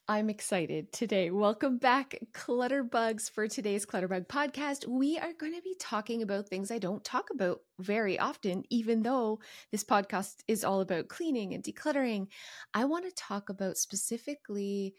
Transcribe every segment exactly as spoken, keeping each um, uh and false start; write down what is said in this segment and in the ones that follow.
I'm excited today. Welcome back, Clutterbugs, for today's Clutterbug podcast. We are going to be talking about things I don't talk about very often, even though this podcast is all about cleaning and decluttering. I want to talk about specifically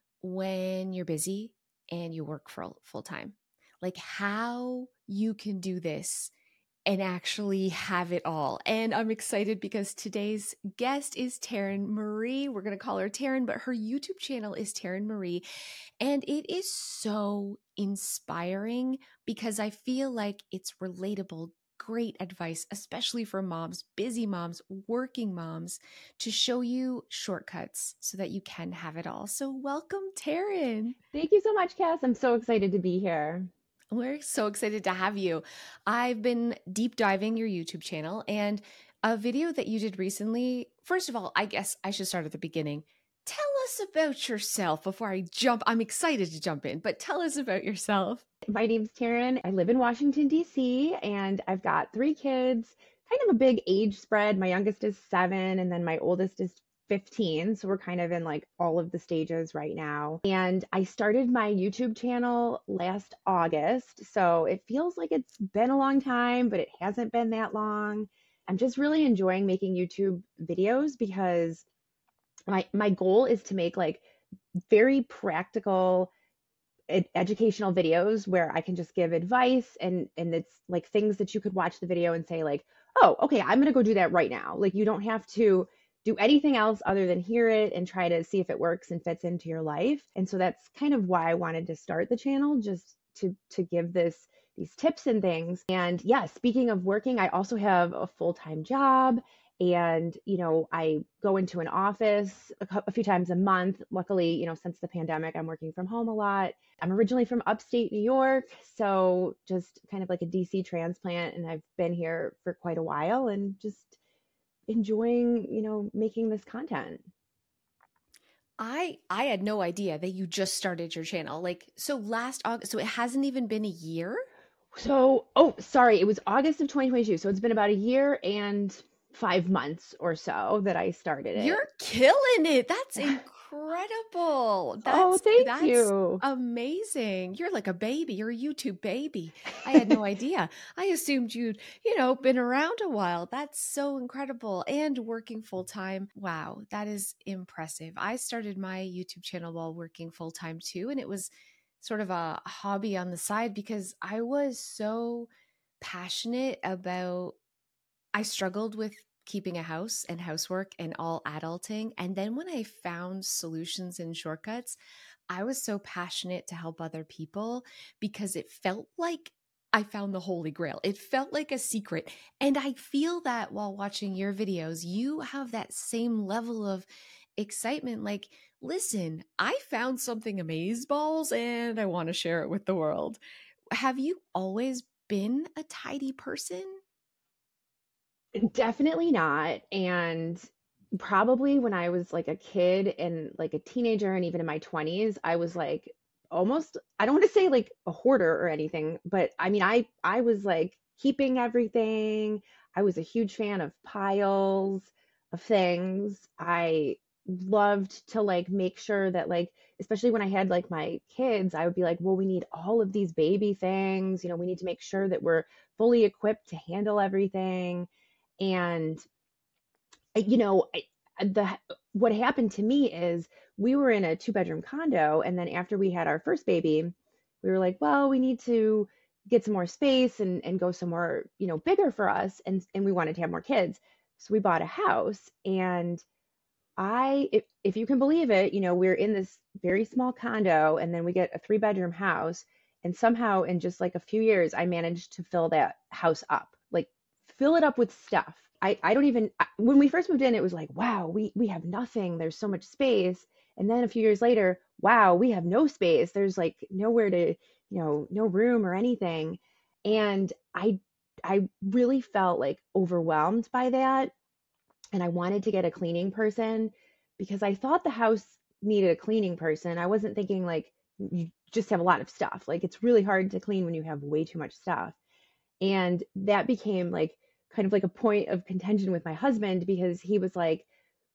when you're busy and you work for full time, like how you can do this and actually have it all. And I'm excited because today's guest is Taryn Marie. We're going to call her Taryn, but her YouTube channel is Taryn Marie. And it is so inspiring because I feel like it's relatable, great advice, especially for moms, busy moms, working moms, to show you shortcuts so that you can have it all. So welcome, Taryn. Thank you so much, Cass. I'm so excited to be here. We're so excited to have you. I've been deep diving your YouTube channel, and a video that you did recently. First of all, I guess I should start at the beginning. Tell us about yourself before I jump. I'm excited to jump in, but tell us about yourself. My name's Taryn. I live in Washington, D C, and I've got three kids, kind of a big age spread. My youngest is seven, and then my oldest is fifteen. So we're kind of in like all of the stages right now. And I started my YouTube channel last August. So it feels like it's been a long time, but it hasn't been that long. I'm just really enjoying making YouTube videos because my my goal is to make like very practical ed- educational videos where I can just give advice and and it's like things that you could watch the video and say like, "Oh, okay, I'm going to go do that right now." Like you don't have to do anything else other than hear it and try to see if it works and fits into your life. And so that's kind of why I wanted to start the channel, just to to give this these tips and things. And yeah, speaking of working, I also have a full-time job. And, you know, I go into an office a, cou- a few times a month. Luckily, you know, since the pandemic, I'm working from home a lot. I'm originally from upstate New York, so just kind of like a D C transplant. And I've been here for quite a while and just enjoying, you know, making this content. I I had no idea that you just started your channel. Like, so last August, so it hasn't even been a year? So, oh, sorry, it was August of twenty twenty-two. So it's been about a year and five months or so that I started it. You're killing it. That's incredible. Oh, That's thank that's you. amazing. You're like a baby. You're a YouTube baby. I had no idea. I assumed you'd, you know, been around a while. That's so incredible. And working full time. Wow, that is impressive. I started my YouTube channel while working full time too, and it was sort of a hobby on the side because I was so passionate about I struggled with keeping a house and housework and all adulting. And then when I found solutions and shortcuts, I was so passionate to help other people because it felt like I found the Holy Grail. It felt like a secret. And I feel that while watching your videos, you have that same level of excitement. Like, listen, I found something amazeballs and I want to share it with the world. Have you always been a tidy person? Definitely not. And probably when I was like a kid and like a teenager and even in my twenties, I was like almost, I don't want to say like a hoarder or anything, but I mean, I I was like keeping everything. I was a huge fan of piles of things. I loved to like make sure that like especially when I had like my kids, I would be like, well, we need all of these baby things. You know, we need to make sure that we're fully equipped to handle everything. And you know, I, the what happened to me is we were in a two bedroom condo, and then after we had our first baby, we were like, well, we need to get some more space and and go somewhere, you know, bigger for us, and and we wanted to have more kids, so we bought a house. And I, if if you can believe it, you know, we're in this very small condo, and then we get a three bedroom house, and somehow in just like a few years, I managed to fill that house up, like fill it up with stuff. I I don't even I- when we first moved in, it was like, wow, we we have nothing. There's so much space. And then a few years later, wow, we have no space. There's like nowhere to, you know, no room or anything. And I I really felt like overwhelmed by that, and I wanted to get a cleaning person because I thought the house needed a cleaning person. I wasn't thinking like you just have a lot of stuff. Like it's really hard to clean when you have way too much stuff. And that became like kind of like a point of contention with my husband because he was like,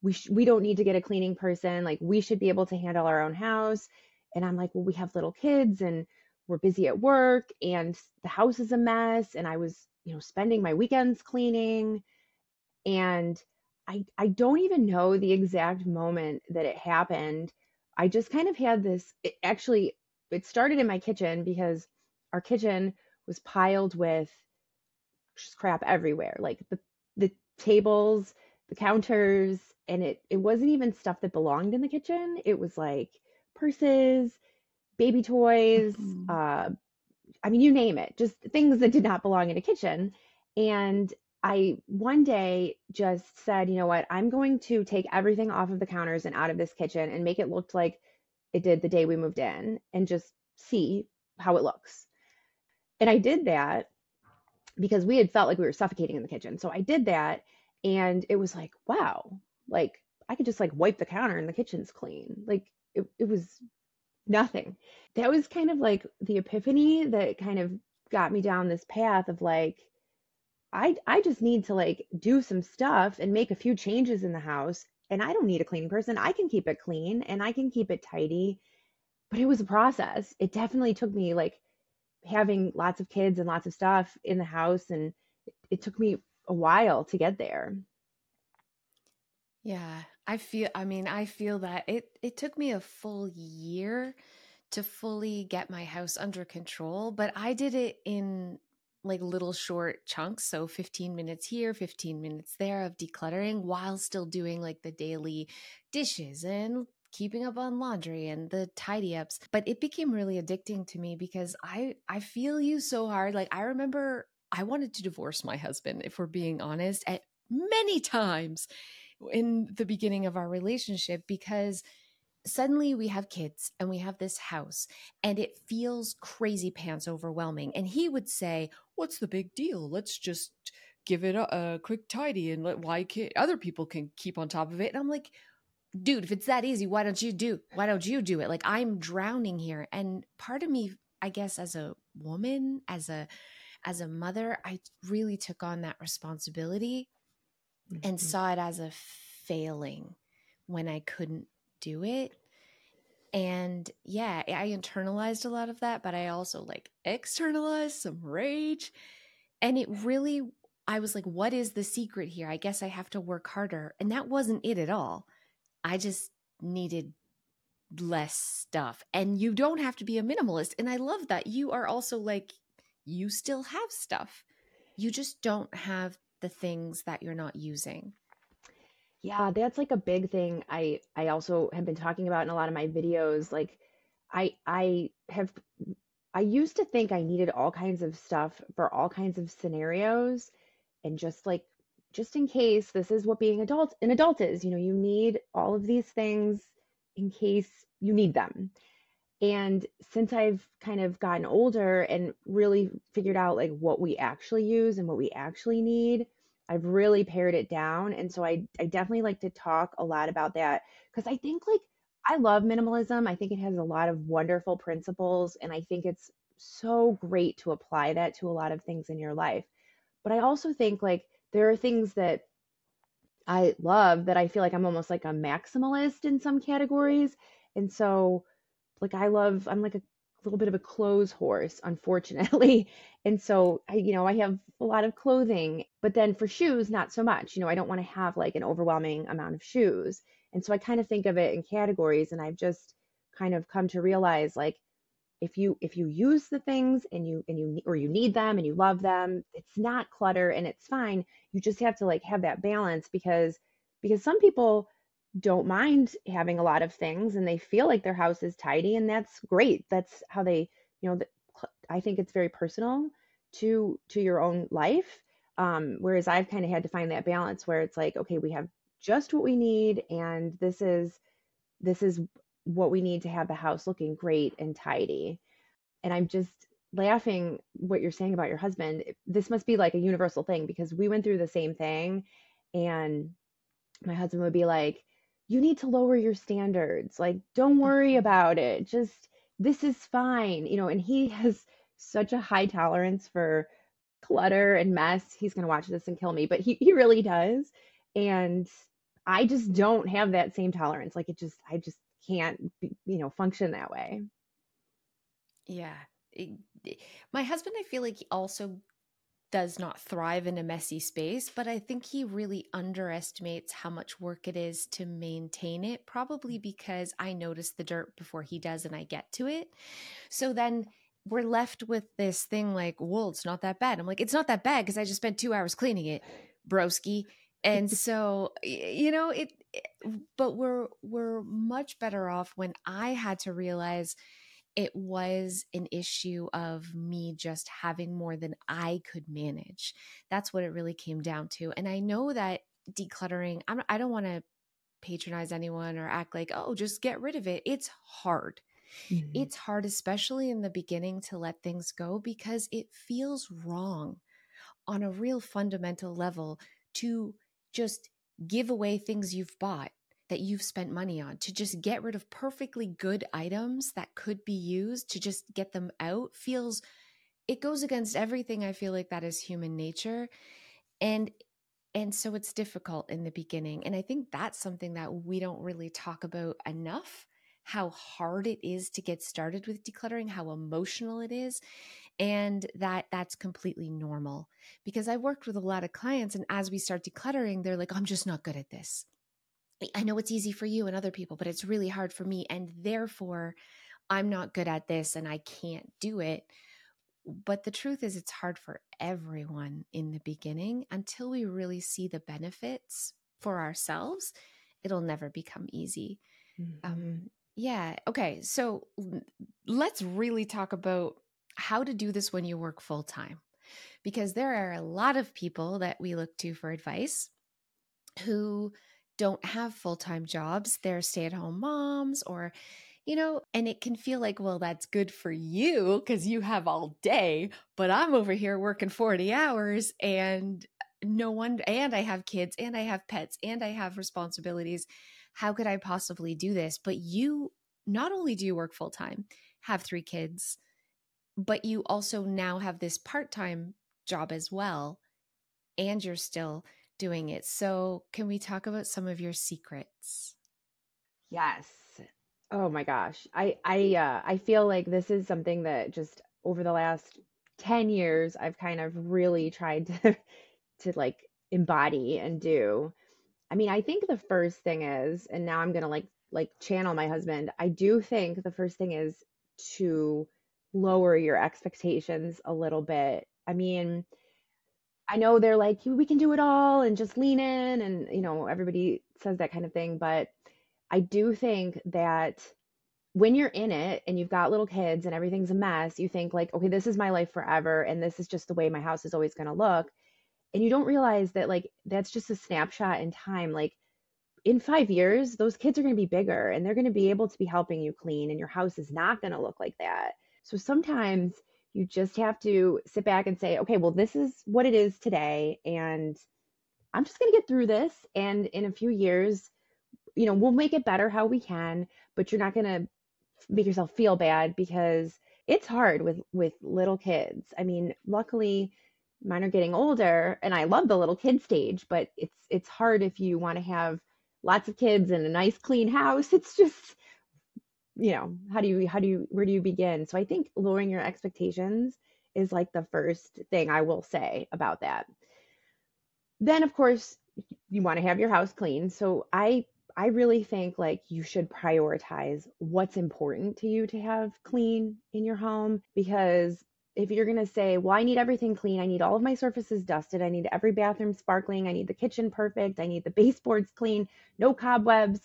we sh- we don't need to get a cleaning person. Like we should be able to handle our own house. And I'm like, well, we have little kids and we're busy at work and the house is a mess. And I was, you know, spending my weekends cleaning. And I I don't even know the exact moment that it happened. I just kind of had this, it actually it started in my kitchen because our kitchen was piled with just crap everywhere. Like the the tables, the counters, and it it wasn't even stuff that belonged in the kitchen. It was like purses, baby toys, Mhm. uh I mean, you name it, just things that did not belong in a kitchen. And I one day just said, you know what, I'm going to take everything off of the counters and out of this kitchen and make it look like it did the day we moved in and just see how it looks. And I did that because we had felt like we were suffocating in the kitchen. So I did that and it was like, wow, like I could just like wipe the counter and the kitchen's clean. Like it, it was nothing. That was kind of like the epiphany that kind of got me down this path of like, I I just need to like do some stuff and make a few changes in the house. And I don't need a cleaning person. I can keep it clean and I can keep it tidy. But it was a process. It definitely took me like having lots of kids and lots of stuff in the house. And it took me a while to get there. Yeah, I feel I mean, I feel that it it took me a full year to fully get my house under control, but I did it in like little short chunks, so fifteen minutes here, fifteen minutes there of decluttering while still doing like the daily dishes and keeping up on laundry and the tidy ups. But it became really addicting to me because I I feel you so hard. Like I remember I wanted to divorce my husband, if we're being honest, at many times in the beginning of our relationship because suddenly we have kids and we have this house and it feels crazy pants overwhelming. And he would say, "What's the big deal? Let's just give it a, a quick tidy and let why can't other people can keep on top of it." And I'm like, dude, if it's that easy, why don't you do why don't you do it? Like I'm drowning here. And part of me, I guess, as a woman, as a as a mother, I really took on that responsibility and Mhm. saw it as a failing when I couldn't do it. And yeah, I internalized a lot of that, but I also like externalized some rage. And it really, I was like, what is the secret here? I guess I have to work harder. And that wasn't it at all. I just needed less stuff. And you don't have to be a minimalist. And I love that you are also like, you still have stuff. You just don't have the things that you're not using. Yeah, that's like a big thing. I I also have been talking about in a lot of my videos. Like I I have I used to think I needed all kinds of stuff for all kinds of scenarios and just like just in case this is what being adult an adult is, you know, you need all of these things in case you need them. And since I've kind of gotten older and really figured out like what we actually use and what we actually need, I've really pared it down. And so I, I definitely like to talk a lot about that because I think like I love minimalism. I think it has a lot of wonderful principles. And I think it's so great to apply that to a lot of things in your life. But I also think like there are things that I love that I feel like I'm almost like a maximalist in some categories. And so like I love, I'm like a little bit of a clothes horse, unfortunately. And so I, you know, I have a lot of clothing, but then for shoes, not so much. You know, I don't want to have like an overwhelming amount of shoes. And so I kind of think of it in categories and I've just kind of come to realize like if you if you use the things and you and you or you need them and you love them, it's not clutter and it's fine. You just have to like have that balance because because some people don't mind having a lot of things and they feel like their house is tidy and that's great. That's how they, you know, the, I think it's very personal to to your own life. Um, whereas I've kind of had to find that balance where it's like, okay, we have just what we need and this is this is what we need to have the house looking great and tidy. And I'm just laughing what you're saying about your husband. This must be like a universal thing because we went through the same thing and my husband would be like, "You need to lower your standards. Like, don't worry Mhm. about it. Just this is fine." You know, and he has such a high tolerance for clutter and mess. He's going to watch this and kill me, but he he really does. And I just don't have that same tolerance. Like it just, I just can't, be, you know, function that way. Yeah. It- it- my husband, I feel like he also does not thrive in a messy space, but I think he really underestimates how much work it is to maintain it, probably because I notice the dirt before he does and I get to it. So then we're left with this thing like, well, it's not that bad. I'm like, it's not that bad because I just spent two hours cleaning it, broski. And so, y- you know, it, it- but we're we're much better off when I had to realize it was an issue of me just having more than I could manage. That's what it really came down to. And I know that decluttering, I'm, I don't want to patronize anyone or act like, oh, just get rid of it. It's hard. Mhm. It's hard, especially in the beginning, to let things go because it feels wrong on a real fundamental level to just give away things you've bought that you've spent money on, to just get rid of perfectly good items that could be used, to just get them out feels, it goes against everything. I feel like that is human nature. And and so it's difficult in the beginning. And I think that's something that we don't really talk about enough, how hard it is to get started with decluttering, how emotional it is, and that that's completely normal. Because I worked with a lot of clients, and as we start decluttering, they're like, I'm just not good at this. I know it's easy for you and other people, but it's really hard for me. And therefore, I'm not good at this and I can't do it. But the truth is, it's hard for everyone in the beginning until we really see the benefits for ourselves. It'll never become easy. Mhm. Um, yeah. Okay. So l- let's really talk about how to do this when you work full time, because there are a lot of people that we look to for advice who don't have full time jobs. They're stay at home moms, or, you know, and it can feel like, well, that's good for you because you have all day, but I'm over here working forty hours and no one, and I have kids and I have pets and I have responsibilities. How could I possibly do this? But you, not only do you work full time, have three kids, but you also now have this part time job as well, and you're still doing it. So, can we talk about some of your secrets? Yes. Oh my gosh. I I uh I feel like this is something that just over the last ten years I've kind of really tried to to like embody and do. I mean, I think the first thing is, and now I'm going to like like channel my husband. I do think the first thing is to lower your expectations a little bit. I mean, I know they're like, we can do it all and just lean in and you know, everybody says that kind of thing, but I do think that when you're in it and you've got little kids and everything's a mess, you think like, okay, this is my life forever and this is just the way my house is always going to look. And you don't realize that like that's just a snapshot in time. Like in five years, those kids are going to be bigger and they're going to be able to be helping you clean, and your house is not going to look like that. So sometimes you just have to sit back and say, okay, well, this is what it is today. And I'm just going to get through this. And in a few years, you know, we'll make it better how we can, but you're not going to make yourself feel bad because it's hard with with little kids. I mean, luckily mine are getting older and I love the little kid stage, but it's it's hard if you want to have lots of kids and a nice clean house. It's just, you know, how do you how do you where do you begin? So I think lowering your expectations is like the first thing I will say about that. Then of course you want to have your house clean. So I I really think like you should prioritize what's important to you to have clean in your home, because if you're going to say, "Well, I need everything clean. I need all of my surfaces dusted. I need every bathroom sparkling. I need the kitchen perfect. I need the baseboards clean, no cobwebs."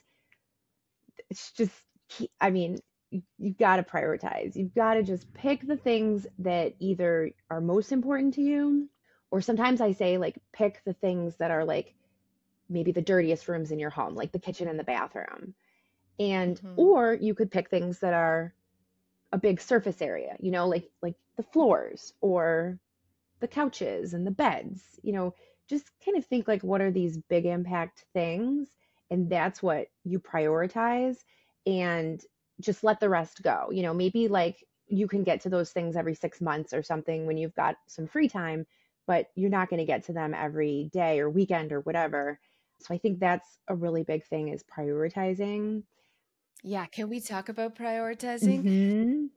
It's just I mean, you, you've got to prioritize. You've got to just pick the things that either are most important to you, or sometimes I say like pick the things that are like maybe the dirtiest rooms in your home, like the kitchen and the bathroom. And Hmm. or you could pick things that are a big surface area, you know, like like the floors or the couches and the beds, you know, just kind of think like what are these big impact things, and that's what you prioritize, and just let the rest go. You know, maybe like you can get to those things every six months or something when you've got some free time, but you're not going to get to them every day or weekend or whatever. So I think that's a really big thing is prioritizing. Yeah, can we talk about prioritizing? Mhm.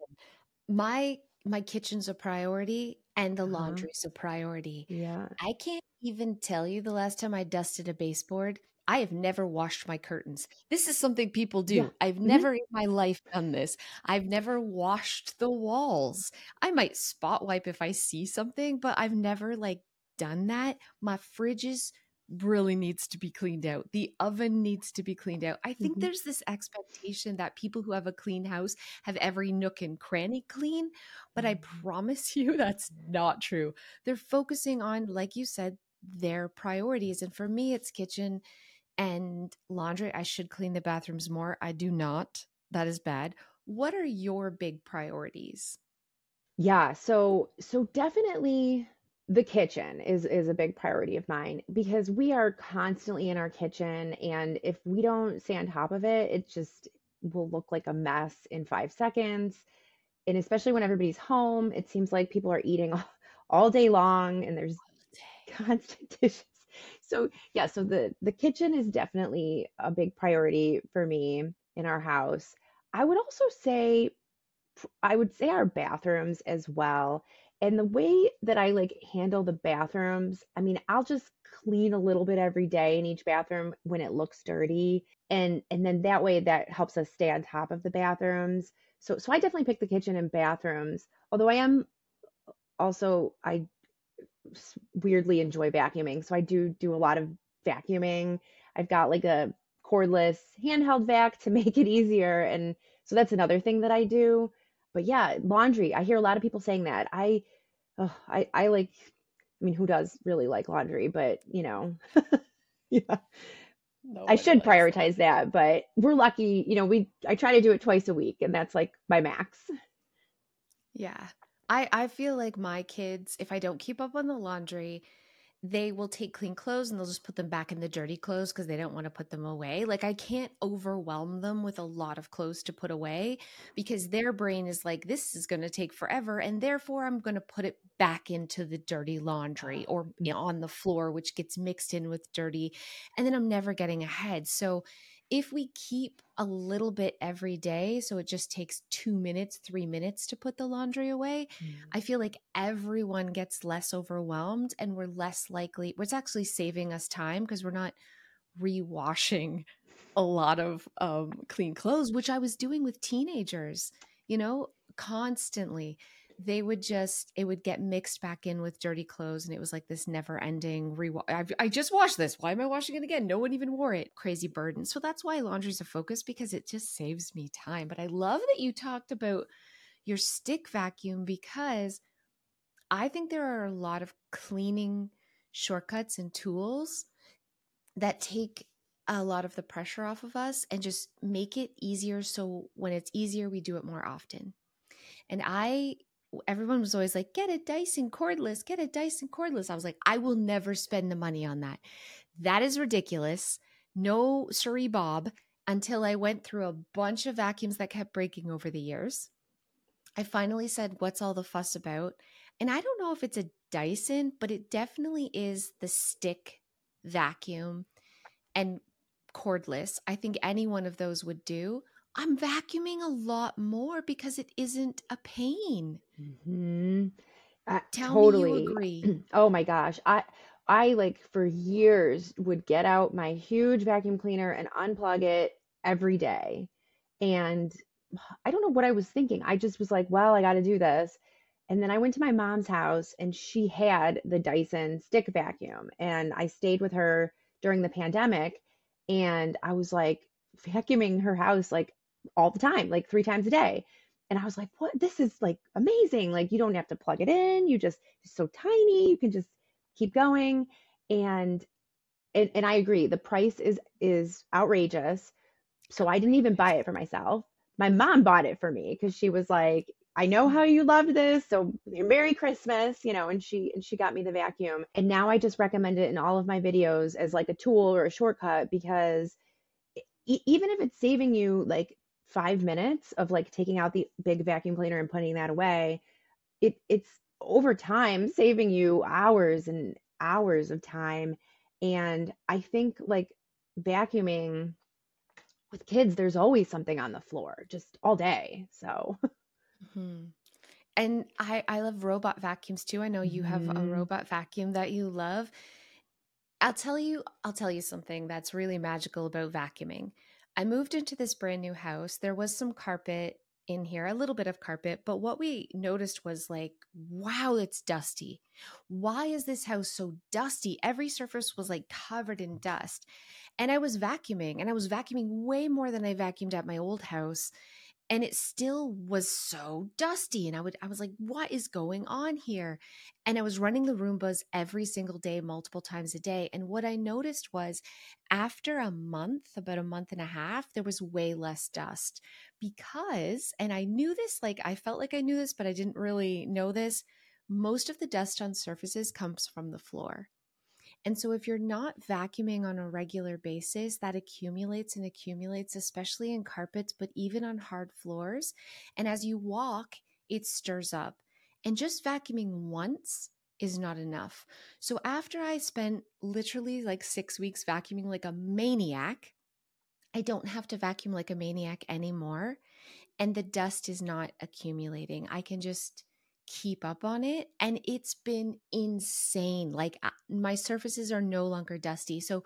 My my kitchen's a priority and the Uh-huh. laundry's a priority. Yeah. I can't even tell you the last time I dusted a baseboard. I have never washed my curtains. This is something people Yeah. do. I've Mhm. never in my life done this. I've never washed the walls. I might spot wipe if I see something, but I've never like done that. My fridges really needs to be cleaned out. The oven needs to be cleaned out. I think Mhm. there's this expectation that people who have a clean house have every nook and cranny clean, but I Mhm. promise you that's not true. They're focusing on, like you said, their priorities. And for me, it's kitchen and laundry. I should clean the bathrooms more. I do not. That is bad. What are your big priorities? Yeah, so so definitely the kitchen is is a big priority of mine because we are constantly in our kitchen, and if we don't stay on top of it, it just will look like a mess in five seconds. And especially when everybody's home, it seems like people are eating all, all day long and there's constant dishes. So, yeah, so the the kitchen is definitely a big priority for me in our house. I would also say I would say our bathrooms as well. And the way that I like handle the bathrooms, I mean, I'll just clean a little bit every day in each bathroom when it looks dirty. And and then that way that helps us stay on top of the bathrooms. So so I definitely pick the kitchen and bathrooms. Although I am also I s- weirdly enjoy vacuuming. So I do do a lot of vacuuming. I've got like a cordless handheld vac to make it easier. And so that's another thing that I do. But yeah, laundry. I hear a lot of people saying that. I, oh, I, I like, I mean, who does really like laundry? But you know, yeah, I Nobody should likes prioritize laundry. that. But we're lucky, you know, we, I try to do it twice a week and that's like my max. Yeah. I I feel like my kids, if I don't keep up on the laundry, they will take clean clothes and they'll just put them back in the dirty clothes because they don't want to put them away. Like I can't overwhelm them with a lot of clothes to put away because their brain is like, this is going to take forever. And therefore, I'm going to put it back into the dirty laundry or you know, on the floor, which gets mixed in with dirty. And then I'm never getting ahead. So if we keep a little bit every day, so it just takes two minutes, three minutes to put the laundry away, Mm. I feel like everyone gets less overwhelmed and we're less likely, it's actually saving us time because we're not rewashing a lot of um, clean clothes, which I was doing with teenagers, you know, constantly. They would just, it would get mixed back in with dirty clothes. And it was like this never ending rewash. I, I just washed this. Why am I washing it again? No one even wore it. Crazy burden. So that's why laundry's a focus because it just saves me time. But I love that you talked about your stick vacuum because I think there are a lot of cleaning shortcuts and tools that take a lot of the pressure off of us and just make it easier. So when it's easier, we do it more often. And I, everyone was always like, get a Dyson cordless, get a Dyson cordless. I was like, I will never spend the money on that. That is ridiculous. No, sorry, Bob, until I went through a bunch of vacuums that kept breaking over the years. I finally said, what's all the fuss about? And I don't know if it's a Dyson, but it definitely is the stick vacuum and cordless. I think any one of those would do. I'm vacuuming a lot more because it isn't a pain. Hmm. Uh, Tell me you totally. agree. Oh my gosh. I I like for years would get out my huge vacuum cleaner and unplug it every day. And I don't know what I was thinking. I just was like, well, I got to do this. And then I went to my mom's house and she had the Dyson stick vacuum. And I stayed with her during the pandemic. And I was like vacuuming her house like all the time, like three times a day. And I was like, what? This is like amazing. Like, you don't have to plug it in. You just, it's so tiny. You can just keep going. And, and, and I agree. The price is, is outrageous. So I didn't even buy it for myself. My mom bought it for me because she was like, I know how you loved this, so Merry Christmas, you know, and she and she got me the vacuum. And now I just recommend it in all of my videos as like a tool or a shortcut because e- even if it's saving you like five minutes of like taking out the big vacuum cleaner and putting that away, it it's over time saving you hours and hours of time. And I think like vacuuming with kids, there's always something on the floor just all day. So, Mhm. And I I love robot vacuums too. I know you have a mhm. robot vacuum that you love. I'll tell you I'll tell you something that's really magical about vacuuming. I moved into this brand new house. There was some carpet in here, a little bit of carpet, but what we noticed was like, wow, it's dusty. Why is this house so dusty? Every surface was like covered in dust. And I was vacuuming, and I was vacuuming way more than I vacuumed at my old house, and it still was so dusty, and i would I was like, what is going on here? And I was running the Roombas every single day, multiple times a day, and what I noticed was after a month, about a month and a half, there was way less dust. Because, and I knew this, like I felt like I knew this, but I didn't really know this, most of the dust on surfaces comes from the floor. And so, if you're not vacuuming on a regular basis, that accumulates and accumulates, especially in carpets, but even on hard floors. And as you walk, it stirs up. And just vacuuming once is not enough. So, after I spent literally like six weeks vacuuming like a maniac, I don't have to vacuum like a maniac anymore, and the dust is not accumulating. I can just keep up on it, and it's been insane. Like uh, my surfaces are no longer dusty. So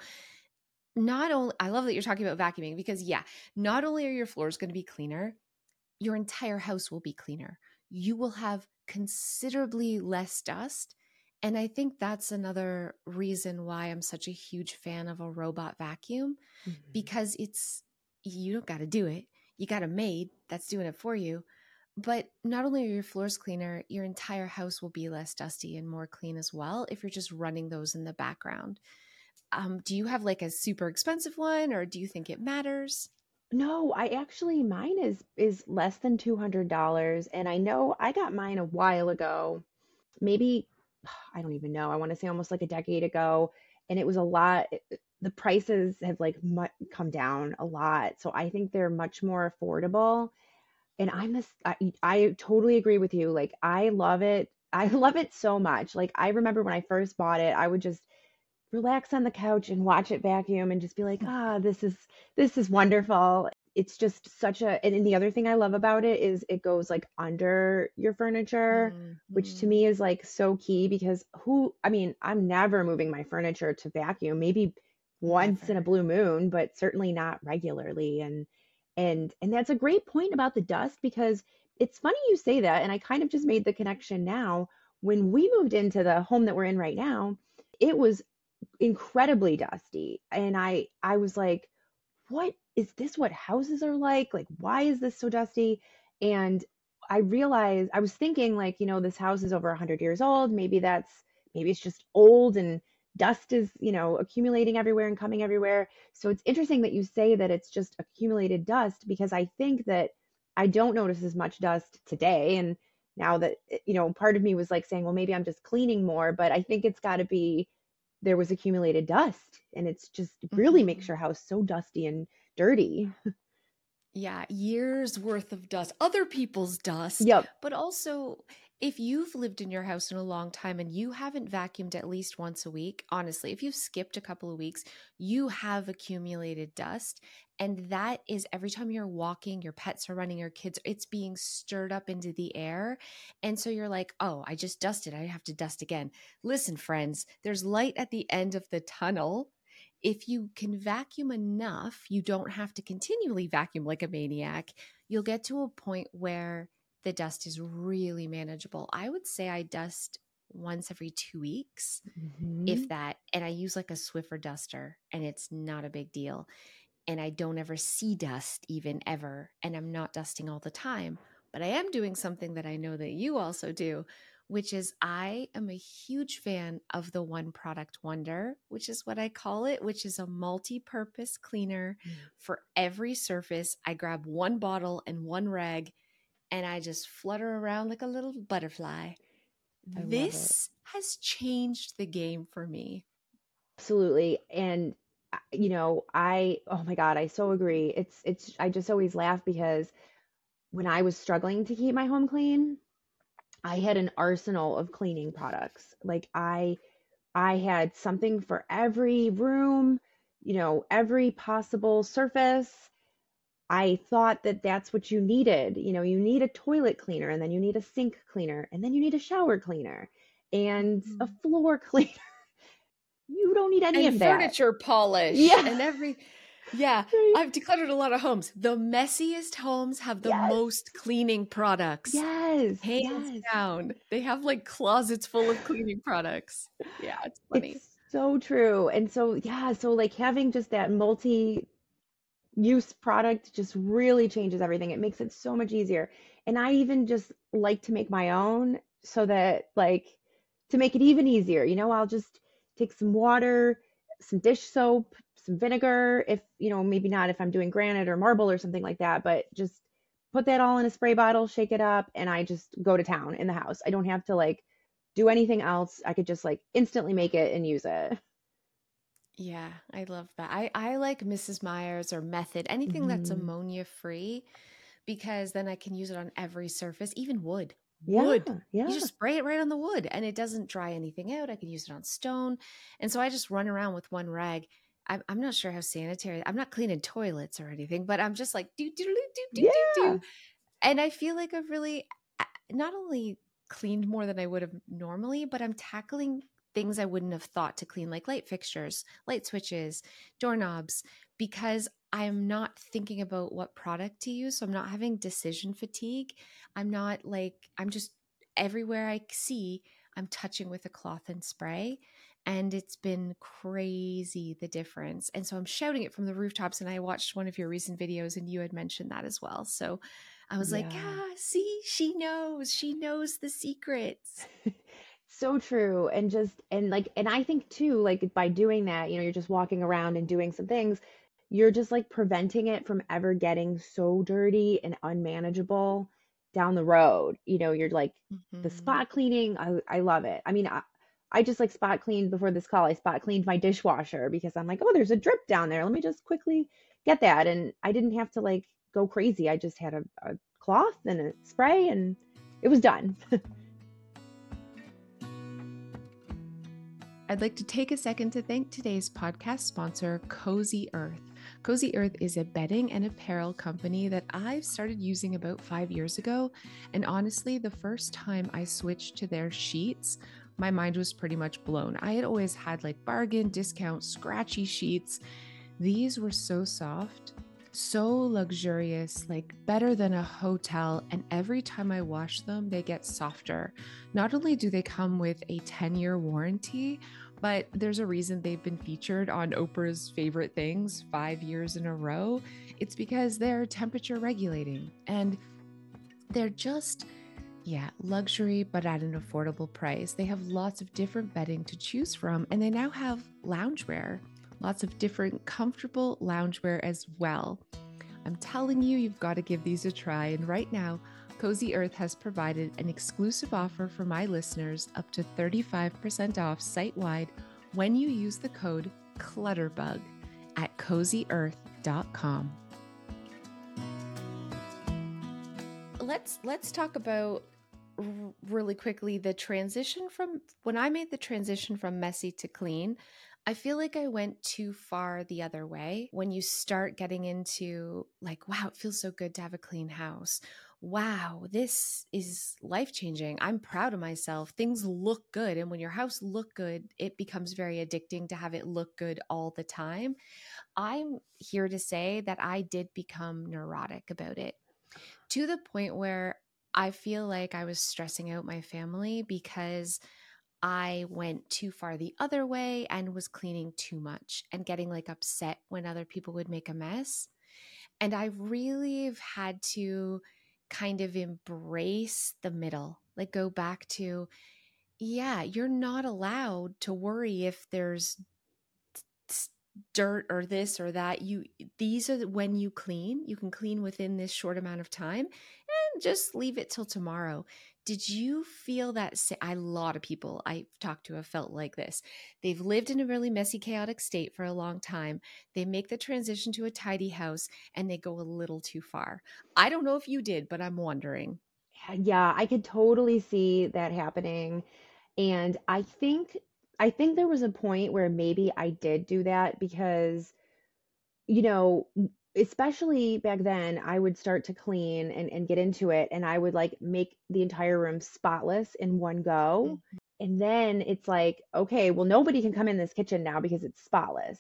not only, I love that you're talking about vacuuming, because yeah, not only are your floors going to be cleaner, your entire house will be cleaner. You will have considerably less dust. And I think that's another reason why I'm such a huge fan of a robot vacuum, Mhm. because it's, you don't got to do it. You got a maid that's doing it for you. But not only are your floors cleaner, your entire house will be less dusty and more clean as well if you're just running those in the background. Um, do you have like a super expensive one, or do you think it matters? No, I actually mine is is less than two hundred dollars and I know I got mine a while ago. Maybe I don't even know. I want to say almost like a decade ago, and it was a lot. it- The prices have like mu come down a lot, so I think they're much more affordable. And I'm this, I, I totally agree with you. Like I love it. I love it so much. Like I remember when I first bought it, I would just relax on the couch and watch it vacuum and just be like, ah, this is this is wonderful. It's just such a and, and the other thing I love about it is it goes like under your furniture, which to Mhm. me is like so key because who I mean, I'm never moving my furniture to vacuum, maybe once in a Never. blue moon, but certainly not regularly. And and and that's a great point about the dust because it's funny you say that, and I kind of just made the connection now. When we moved into the home that we're in right now, it was incredibly dusty. And I I was like, what is this what houses are like? Like why is this so dusty? And I realized I was thinking like, you know, this house is over one hundred years old. Maybe that's maybe it's just old and dust is, you know, accumulating everywhere and coming everywhere. So it's interesting that you say that it's just accumulated dust because I think that I don't notice as much dust today. And now that, you know, part of me was like saying, well, maybe I'm just cleaning more, but I think it's got to be there was accumulated dust and it's just really makes Mhm. your house so dusty and dirty. Yeah, years worth of dust, other people's dust, Yep. but also if you've lived in your house in a long time and you haven't vacuumed at least once a week, honestly, if you've skipped a couple of weeks, you have accumulated dust. And that is every time you're walking, your pets are running, your kids, it's being stirred up into the air. And so you're like, oh, I just dusted. I have to dust again. Listen, friends, there's light at the end of the tunnel. If you can vacuum enough, you don't have to continually vacuum like a maniac. You'll get to a point where the dust is really manageable. I would say I dust once every two weeks, if Hmm. that, and I use like a Swiffer duster, and it's not a big deal. And I don't ever see dust, even ever, and I'm not dusting all the time. But I am doing something that I know that you also do, which is I am a huge fan of the One Product Wonder, which is what I call it, which is a multi purpose cleaner for every surface. I grab one bottle and one rag, and I just flutter around like a little butterfly. I love it. This has changed the game for me. Absolutely. And uh, you know, I oh my God, I so agree. It's it's I just always laugh because when I was struggling to keep my home clean, I had an arsenal of cleaning products. Like I I had something for every room, you know, every possible surface. I thought that that's what you needed. You know, you need a toilet cleaner, and then you need a sink cleaner, and then you need a shower cleaner and a Mhm. floor cleaner. You don't need any And of that. furniture polish Yeah. and every yeah, Right. I've decluttered a lot of homes. The messiest homes have the Yes. most cleaning products. Yes. Hands Yes. down. They have, like, closets full of cleaning products. Yeah, it's funny. It's so true. And so, yeah, so like having just that multi use product just really changes everything. It makes it so much easier. And I even just like to make my own so that, like, to make it even easier, you know, I'll just take some water, some dish soap, some vinegar, if, you know, maybe not if I'm doing granite or marble or something like that, but just put that all in a spray bottle, shake it up, and I just go to town in the house. I don't have to like do anything else. I could just like instantly make it and use it. Yeah, I love that. I I like Missus Meyer's or Method, anything that's Hmm. ammonia free, because then I can use it on every surface, even wood. Yeah, Wood. You yeah. just spray it right on the wood and it doesn't dry anything out. I can use it on stone. And so I just run around with one rag. I'm, I'm not sure how sanitary. I'm not cleaning toilets or anything, but I'm just like do do do do do do Yeah. do. And I feel like I've really uh, not only cleaned more than I would have normally, but I'm tackling things I wouldn't have thought to clean, like light fixtures, light switches, doorknobs, because I'm not thinking about what product to use. So I'm not having decision fatigue. I'm not like, I'm just everywhere I see, I'm touching with a cloth and spray. And it's been crazy the difference. And so I'm shouting it from the rooftops. And I watched one of your recent videos and you had mentioned that as well. So I was like, Yeah. ah, see, she knows. She knows the secrets. So true. And just, and like, and I think too, like by doing that, you know, you're just walking around and doing some things, you're just like preventing it from ever getting so dirty and unmanageable down the road. You know, you're like the Hmm. spot cleaning. I, I love it. I mean, I, I just like spot cleaned before this call. I spot cleaned my dishwasher because I'm like, oh, there's a drip down there. Let me just quickly get that. And I didn't have to like go crazy. I just had a, a cloth and a spray and it was done. I'd like to take a second to thank today's podcast sponsor, Cozy Earth. Cozy Earth is a bedding and apparel company that I've started using about five years ago. And honestly, the first time I switched to their sheets, my mind was pretty much blown. I had always had like bargain, discount, scratchy sheets. These were so soft, so luxurious, like better than a hotel. And every time I wash them, they get softer. Not only do they come with a ten year warranty, but there's a reason they've been featured on Oprah's favorite things five years in a row. It's because they're temperature regulating and they're just, yeah, luxury, but at an affordable price. They have lots of different bedding to choose from, and they now have loungewear, lots of different comfortable loungewear as well. I'm telling you, you've got to give these a try. And right now, Cozy Earth has provided an exclusive offer for my listeners up to thirty-five percent off site wide when you use the code CLUTTERBUG at cozy earth dot com. Let's let's talk about r- really quickly the transition from when I made the transition from messy to clean. I feel like I went too far the other way. When you start getting into like, wow, it feels so good to have a clean house. Wow, this is life changing. I'm proud of myself. Things look good. And when your house look good, it becomes very addicting to have it look good all the time. I'm here to say that I did become neurotic about it to the point where I feel like I was stressing out my family because I went too far the other way and was cleaning too much and getting like upset when other people would make a mess. And I really have had to kind of embrace the middle, like go back to, yeah, you're not allowed to worry if there's dirt or this or that. You these are when you clean, you can clean within this short amount of time and just leave it till tomorrow. Did you feel that sa- a lot of people I've talked to have felt like this? They've lived in a really messy, chaotic state for a long time. They make the transition to a tidy house and they go a little too far. I don't know if you did, but I'm wondering. Yeah, I could totally see that happening. And I think I think there was a point where maybe I did do that because, you know, especially back then, I would start to clean and, and get into it, and I would like make the entire room spotless in one go. Mhm. And then it's like, okay, well, nobody can come in this kitchen now because it's spotless.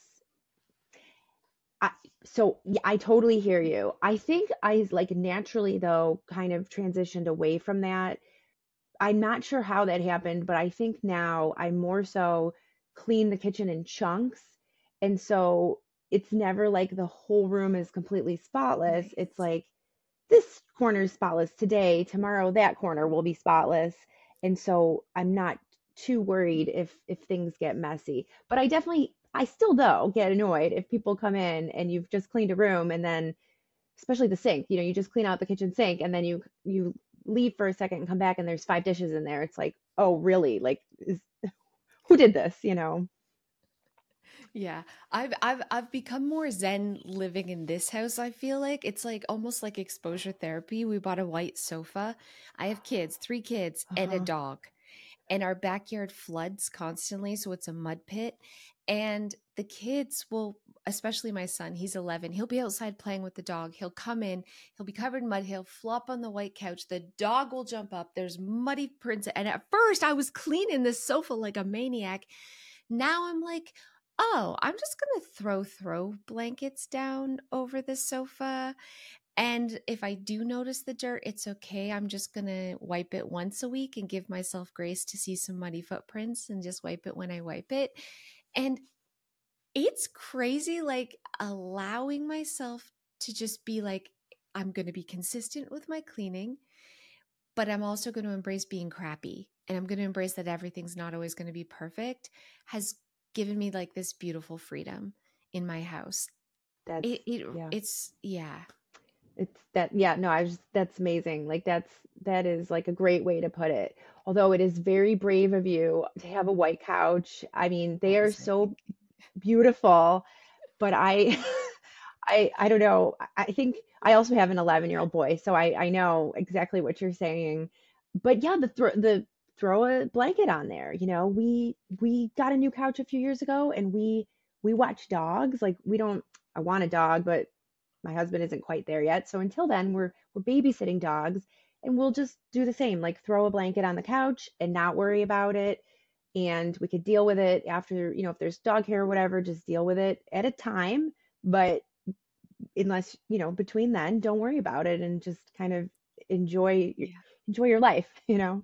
I, so yeah, I totally hear you. I think I like naturally though kind of transitioned away from that. I'm not sure how that happened, but I think now I more so clean the kitchen in chunks. And so it's never like the whole room is completely spotless. It's Nice. like this corner is spotless today, tomorrow that corner will be spotless. And so I'm not too worried if if things get messy. But I definitely I still though get annoyed if people come in and you've just cleaned a room and then especially the sink, you know, you just clean out the kitchen sink and then you you leave for a second and come back and there's five dishes in there. It's like, "Oh, really? Like is, who did this?" you know? Yeah, I've I've I've become more zen living in this house, I feel like. It's like almost like exposure therapy. We bought a white sofa. I have kids, three kids, and a Uh-huh. dog. And our backyard floods constantly, so it's a mud pit. And the kids will, especially my son, he's eleven, he'll be outside playing with the dog. He'll come in, he'll be covered in mud, he'll flop on the white couch. The dog will jump up. There's muddy prints. And at first, I was cleaning this sofa like a maniac. Now I'm like, oh, I'm just going to throw throw blankets down over the sofa. And if I do notice the dirt, it's okay. I'm just going to wipe it once a week and give myself grace to see some muddy footprints and just wipe it when I wipe it. And it's crazy, like allowing myself to just be like, I'm going to be consistent with my cleaning, but I'm also going to embrace being crappy. And I'm going to embrace that everything's not always going to be perfect, has given me like this beautiful freedom in my house. That's It, it yeah. it's yeah. It's that yeah, no, I was that's amazing. Like that's that is like a great way to put it. Although it is very brave of you to have a white couch. I mean, they Oh, are thank so beautiful, but I I I don't know. I I think I also have an eleven-year-old boy, so I I know exactly what you're saying. But yeah, the throw the throw a blanket on there, you know. We we got a new couch a few years ago and we we watch dogs. Like we don't I want a dog, but my husband isn't quite there yet. So until then, we're we're babysitting dogs and we'll just do the same, like throw a blanket on the couch and not worry about it. And we could deal with it after, you know, if there's dog hair or whatever, just deal with it at a time. But unless, you know, between then, don't worry about it and just kind of enjoy your- you. enjoy your life, you know.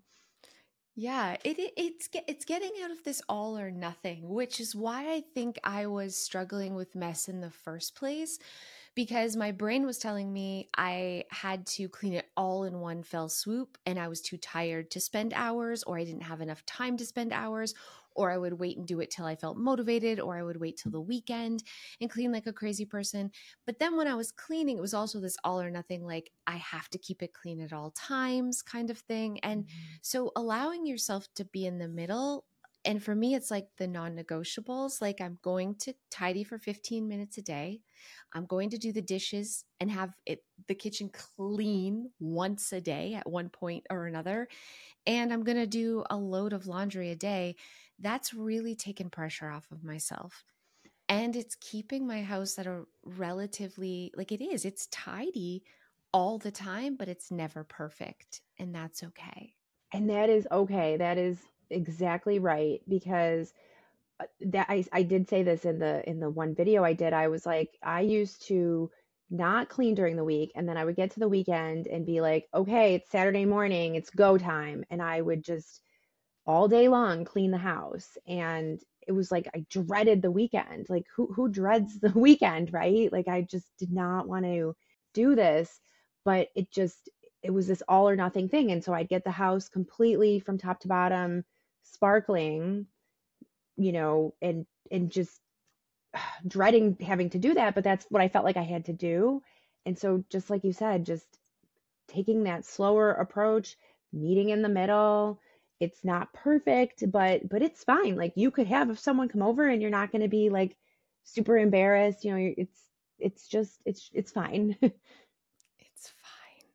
Yeah, it, it it's ge- it's getting out of this all or nothing, which is why I think I was struggling with mess in the first place, because my brain was telling me I had to clean it all in one fell swoop and I was too tired to spend hours, or I didn't have enough time to spend hours, or I would wait and do it till I felt motivated, or I would wait till the weekend and clean like a crazy person. But then when I was cleaning, it was also this all or nothing, like I have to keep it clean at all times kind of thing. And Mhm. so allowing yourself to be in the middle, and for me, it's like the non negotiables. Like, I'm going to tidy for fifteen minutes a day. I'm going to do the dishes and have it, the kitchen clean once a day at one point or another. And I'm going to do a load of laundry a day. That's really taken pressure off of myself. And it's keeping my house at a relatively, like it is, it's tidy all the time, but it's never perfect. And that's okay. And that is okay. That is exactly right because uh, that I I did say this in the in the one video I did. I was like, I used to not clean during the week, and then I would get to the weekend and be like, okay, it's Saturday morning, it's go time, and I would just all day long clean the house. And it was like I dreaded the weekend. Like who who dreads the weekend, right? Like I just did not want to do this, but it just it was this all or nothing thing. And so I'd get the house completely from top to bottom sparkling, you know, and and just dreading having to do that, but that's what I felt like I had to do. And so just like you said, just taking that slower approach, meeting in the middle. It's not perfect, but but it's fine. Like you could have someone come over and you're not going to be like super embarrassed, you know, it's it's just it's it's fine. It's fine.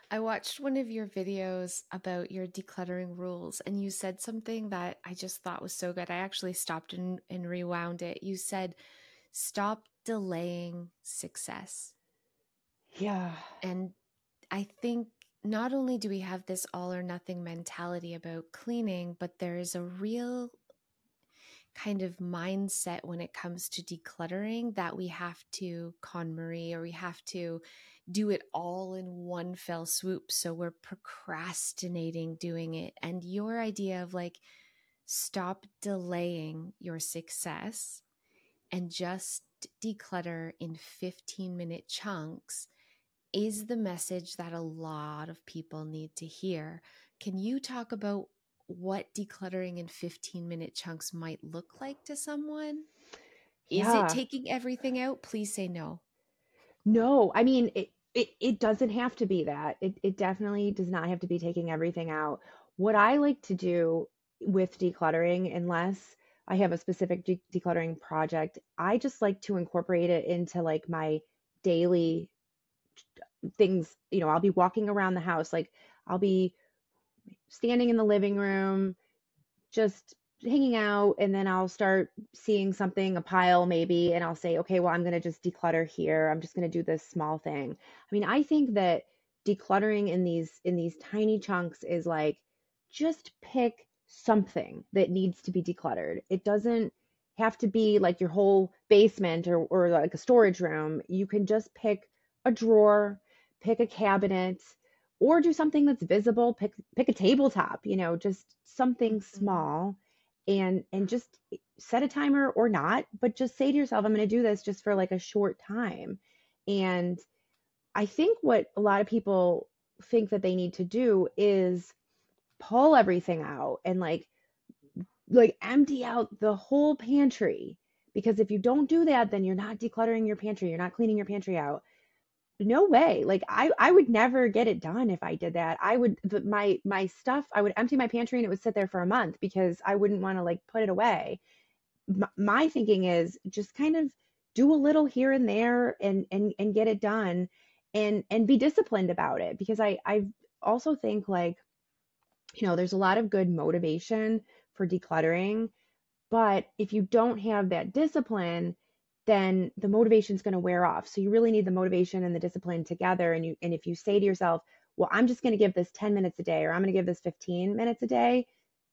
I watched one of your videos about your decluttering rules, and you said something that I just thought was so good. I actually stopped and, and rewound it. You said, stop delaying success. Yeah. And I think not only do we have this all or nothing mentality about cleaning, but there is a real kind of mindset when it comes to decluttering that we have to KonMari, or we have to do it all in one fell swoop. So we're procrastinating doing it. And your idea of like, stop delaying your success and just declutter in fifteen minute chunks is the message that a lot of people need to hear. Can you talk about what decluttering in fifteen minute chunks might look like to someone? Is it Yeah. taking everything out? Please say no. No, I mean it it it doesn't have to be that. It it definitely does not have to be taking everything out. What I like to do with decluttering, unless I have a specific de decluttering project, I just like to incorporate it into like my daily things. You know, I'll be walking around the house, like I'll be standing in the living room, just hanging out, and then I'll start seeing something, a pile maybe, and I'll say, okay, well, I'm going to just declutter here. I'm just going to do this small thing. I mean, I think that decluttering in these in these tiny chunks is like just pick something that needs to be decluttered. It doesn't have to be like your whole basement or or like a storage room. You can just pick a drawer, pick a cabinet, or do something that's visible. Pick pick a tabletop, you know, just something Mhm. small, and and just set a timer or not, but just say to yourself, I'm going to do this just for like a short time. And I think what a lot of people think that they need to do is pull everything out and like like empty out the whole pantry, because if you don't do that, then you're not decluttering your pantry, you're not cleaning your pantry out. No way. Like I I would never get it done if I did that. I would the, my my stuff, I would empty my pantry and it would sit there for a month because I wouldn't want to like put it away. M- my thinking is just kind of do a little here and there and and and get it done, and and be disciplined about it, because I I also think like, you know, there's a lot of good motivation for decluttering, but if you don't have that discipline, then the motivation is going to wear off. So you really need the motivation and the discipline together. And you, and if you say to yourself, well, I'm just going to give this ten minutes a day, or I'm going to give this fifteen minutes a day,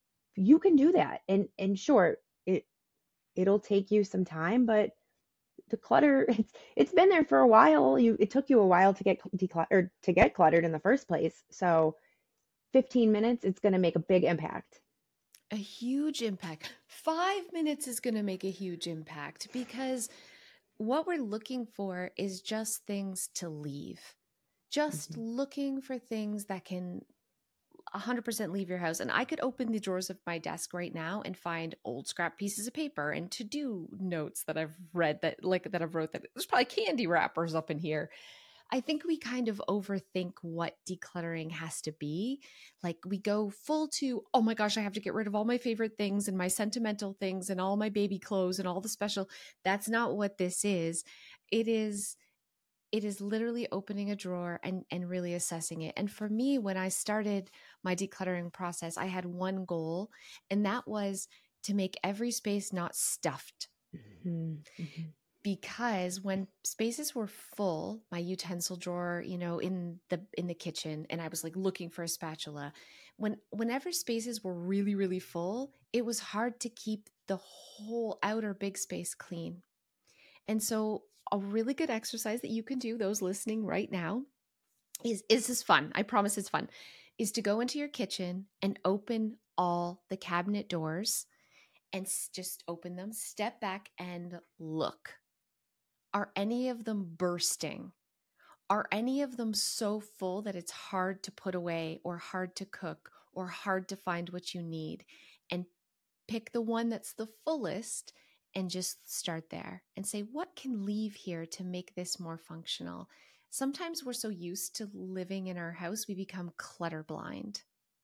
you can do that. And, and sure, it, it'll take you some time, but the clutter, it's, it's been there for a while. You, it took you a while to get decluttered, to get cluttered in the first place. So fifteen minutes, it's going to make a big impact. A huge impact. Five minutes is going to make a huge impact because what we're looking for is just things to leave. Just Mhm. looking for things that can one hundred percent leave your house. And I could open the drawers of my desk right now and find old scrap pieces of paper and to-do notes that I've read that like that I've wrote that there's probably candy wrappers up in here. I think we kind of overthink what decluttering has to be. Like we go full to, oh my gosh, I have to get rid of all my favorite things and my sentimental things and all my baby clothes and all the special. That's not what this is. It is it is literally opening a drawer and and really assessing it. And for me, when I started my decluttering process, I had one goal, and that was to make every space not stuffed. Mhm. Mhm. Because when spaces were full, my utensil drawer, you know, in the in the kitchen, and I was like looking for a spatula, when whenever spaces were really really full, it was hard to keep the whole outer big space clean. And so a really good exercise that you can do, those listening right now, is is this fun? I promise it's fun. Is to go into your kitchen and open all the cabinet doors and s- just open them, step back and look. Are any of them bursting? Are any of them so full that it's hard to put away or hard to cook or hard to find what you need? And pick the one that's the fullest and just start there and say, what can leave here to make this more functional? Sometimes we're so used to living in our house, we become clutter blind.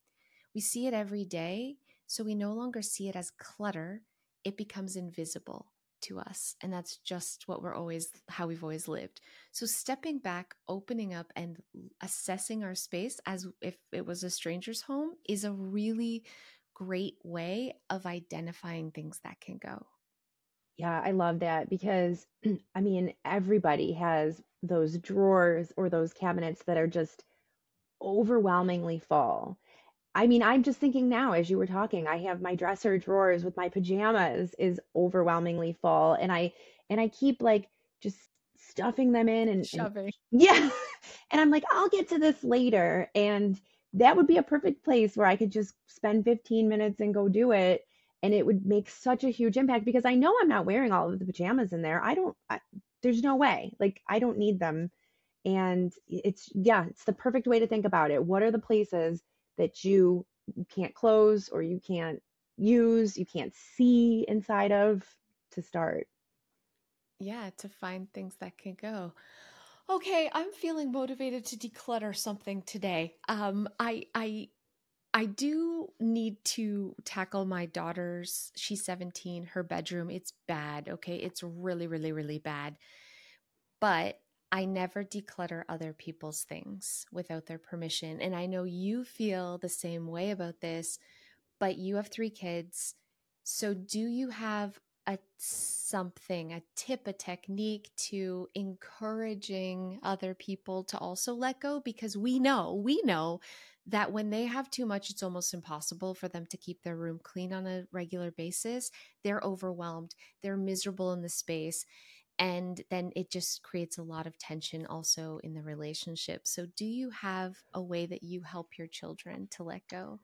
We see it every day, so we no longer see it as clutter. It becomes invisible. to us. And that's just what we're always, how we've always lived. So stepping back, opening up, and assessing our space as if it was a stranger's home is a really great way of identifying things that can go. Yeah, I love that because I mean, everybody has those drawers or those cabinets that are just overwhelmingly full. I mean, I'm just thinking now as you were talking, I have my dresser drawers with my pajamas is overwhelmingly full, and I and I keep like just stuffing them in and, and Shoving. yeah. And I'm like, I'll get to this later. And that would be a perfect place where I could just spend fifteen minutes and go do it. And it would make such a huge impact because I know I'm not wearing all of the pajamas in there. I don't, I, there's no way. Like, I don't need them. And it's, yeah, it's the perfect way to think about it. What are the places that you can't close or you can't use, you can't see inside of to start? Yeah, to find things that can go. Okay, I'm feeling motivated to declutter something today. Um, I I I do need to tackle my daughter's, she's seventeen, her bedroom. It's bad, okay? It's really, really, really bad. But I never declutter other people's things without their permission. And I know you feel the same way about this, but you have three kids. So do you have a something, a tip, a technique to encouraging other people to also let go? Because we know, we know that when they have too much, it's almost impossible for them to keep their room clean on a regular basis. They're overwhelmed. They're miserable in the space. And then it just creates a lot of tension also in the relationship. So do you have a way that you help your children to let go?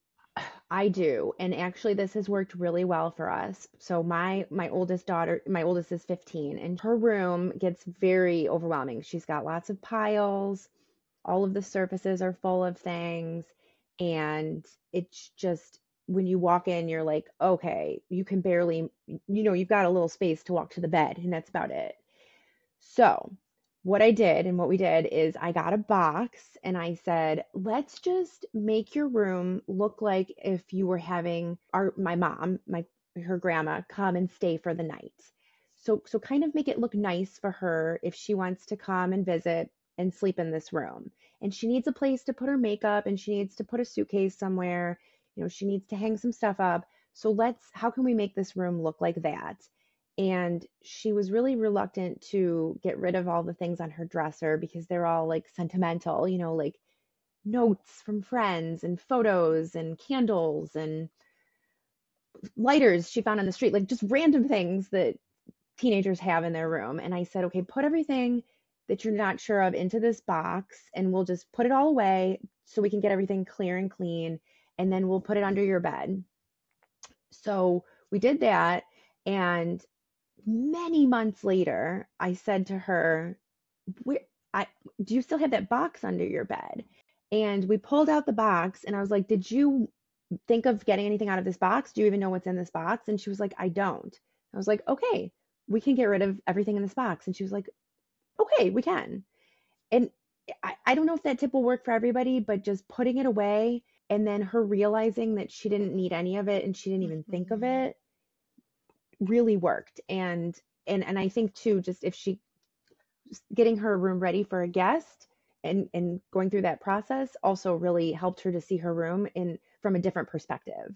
I do. And actually this has worked really well for us. So my my oldest daughter, my oldest is fifteen, and her room gets very overwhelming. She's got lots of piles. All of the surfaces are full of things, and it's just when you walk in you're like, okay, you can barely, you know, you've got a little space to walk to the bed and that's about it. So, what I did and what we did is I got a box and I said, let's just make your room look like if you were having our my mom, my her grandma come and stay for the night. So so kind of make it look nice for her if she wants to come and visit and sleep in this room. And she needs a place to put her makeup and she needs to put a suitcase somewhere. You know, she needs to hang some stuff up. So let's, how can we make this room look like that? And she was really reluctant to get rid of all the things on her dresser because they're all like sentimental, you know, like notes from friends and photos and candles and lighters she found on the street, like just random things that teenagers have in their room. And I said, okay, put everything that you're not sure of into this box and we'll just put it all away so we can get everything clear and clean. And then we'll put it under your bed. So we did that. And many months later, I said to her, Where, I, do you still have that box under your bed? And we pulled out the box and I was like, did you think of getting anything out of this box? Do you even know what's in this box? And she was like, I don't. I was like, okay, we can get rid of everything in this box. And she was like, okay, we can. And I, I don't know if that tip will work for everybody, but just putting it away and then her realizing that she didn't need any of it and she didn't even think of Mhm. it really worked. And and and I think too, just if she getting her room ready for a guest and and going through that process also really helped her to see her room in from a different perspective.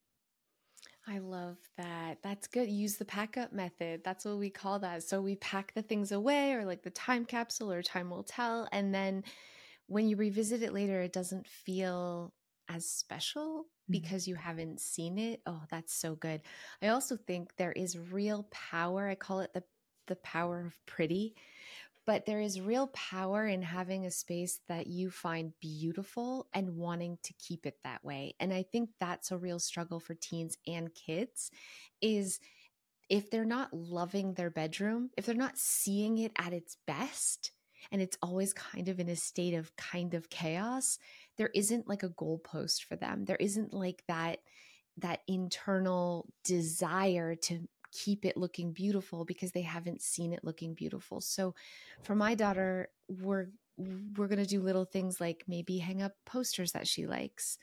I love that. That's good. Use the pack up method. That's what we call that. So we pack the things away, or like the time capsule, or time will tell. And then when you revisit it later, it doesn't feel as special Mhm. because you haven't seen it. Oh, that's so good. I also think there is real power. I call it the the power of pretty. But there is real power in having a space that you find beautiful and wanting to keep it that way. And I think that's a real struggle for teens and kids is if they're not loving their bedroom, if they're not seeing it at its best, and it's always kind of in a state of kind of chaos, there isn't like a goalpost for them. There isn't like that that internal desire to keep it looking beautiful because they haven't seen it looking beautiful. So for my daughter, we're we're going to do little things like maybe hang up posters that she likes,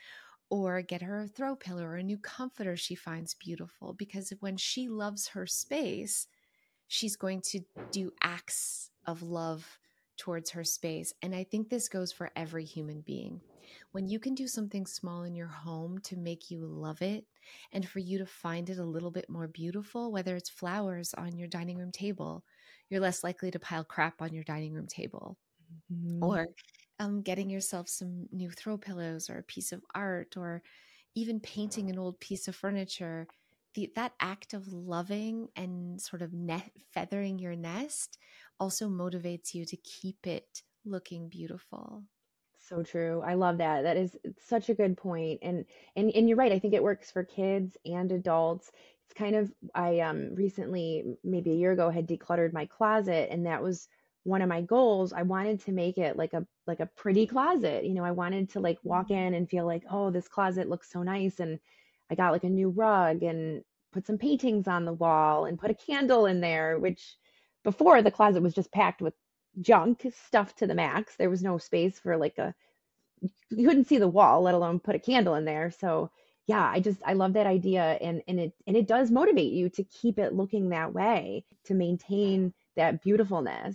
or get her a throw pillow or a new comforter she finds beautiful, because when she loves her space, she's going to do acts of love towards her space. And I think this goes for every human being. When you can do something small in your home to make you love it and for you to find it a little bit more beautiful, whether it's flowers on your dining room table, you're less likely to pile crap on your dining room table. Mhm. Or um, getting yourself some new throw pillows or a piece of art, or even painting an old piece of furniture. The, that act of loving and sort of net, feathering your nest also motivates you to keep it looking beautiful. So true. I love that. That is such a good point. And and and you're right. I think it works for kids and adults. It's kind of I um recently, maybe a year ago, had decluttered my closet, and that was one of my goals. I wanted to make it like a like a pretty closet. You know, I wanted to like walk Mm. in and feel like, "Oh, this closet looks so nice." And I got like a new rug and put some paintings on the wall and put a candle in there, which before the closet was just packed with junk stuffed to the max. There was no space for like a, you couldn't see the wall, let alone put a candle in there. So yeah, I just I love that idea, and and it and it does motivate you to keep it looking that way, to maintain that beautifulness.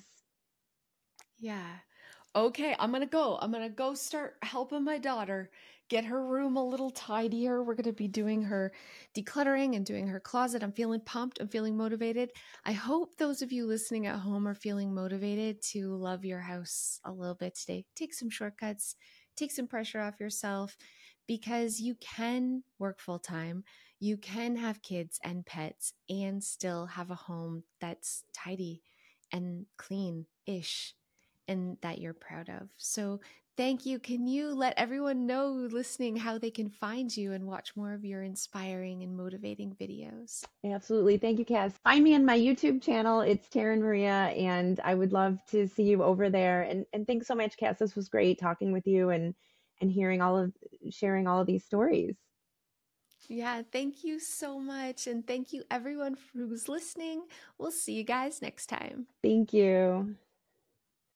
Yeah. Okay, I'm gonna go. I'm gonna go start helping my daughter get her room a little tidier. We're gonna be doing her decluttering and doing her closet. I'm feeling pumped. I'm feeling motivated. I hope those of you listening at home are feeling motivated to love your house a little bit today. Take some shortcuts, take some pressure off yourself, because you can work full time. You can have kids and pets and still have a home that's tidy and clean ish and that you're proud of. So thank you. Can you let everyone know listening how they can find you and watch more of your inspiring and motivating videos? Absolutely. Thank you, Cass. Find me on my YouTube channel. It's Taryn Maria, and I would love to see you over there. And and thanks so much, Cass. This was great talking with you and and hearing all of sharing all of these stories. Yeah, thank you so much. And thank you, everyone who's listening. We'll see you guys next time. Thank you.